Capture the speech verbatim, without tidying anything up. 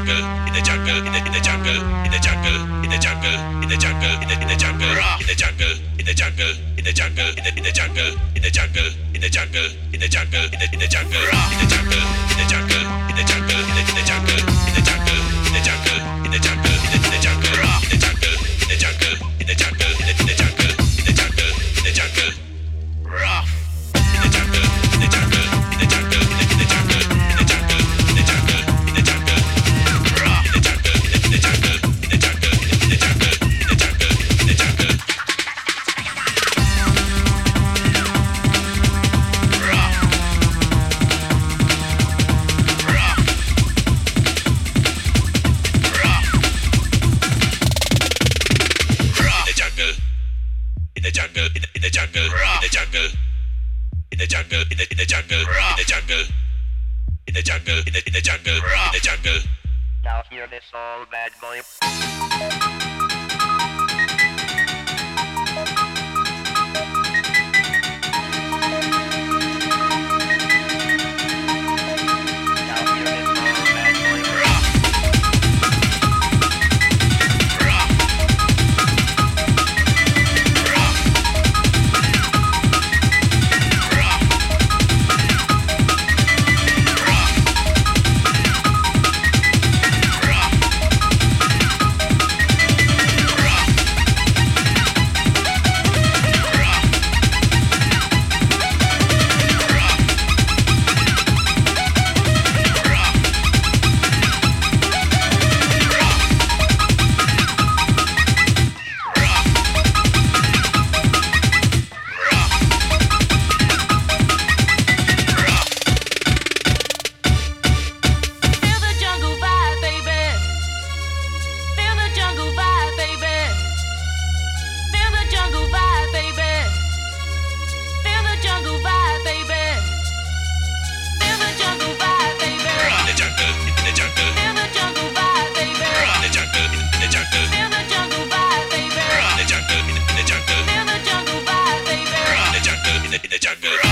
jungle, in the jungle, in the in the jungle, in the jungle, in the jungle, in the jungle, in the in the jungle, in the jungle, in the jungle, in the jungle, in the in the jungle, in the jungle, in the jungle, in the jungle, in the in the jungle, in the jungle, in the jungle, in the jungle, in the in the jungle, in the jungle, in the jungle, in the jungle, in the in the jungle, in the jungle, in the jungle, in the jungle, in the in the jungle, in the jungle, in the jungle, rough. In the jungle, in the jungle, in the jungle, in the in the jungle, in the jungle, in the jungle, in the jungle, rough. In the jungle, in the jungle, in the jungle, in the jungle, in the jungle, in the jungle, rough, rough, rough, rough. In the jungle, in the jungle, in the in the jungle, in the jungle. In the jungle, in the in the jungle, in the jungle, in the jungle, in the in the jungle, in the jungle. Now hear this all bad boy. In the jungle.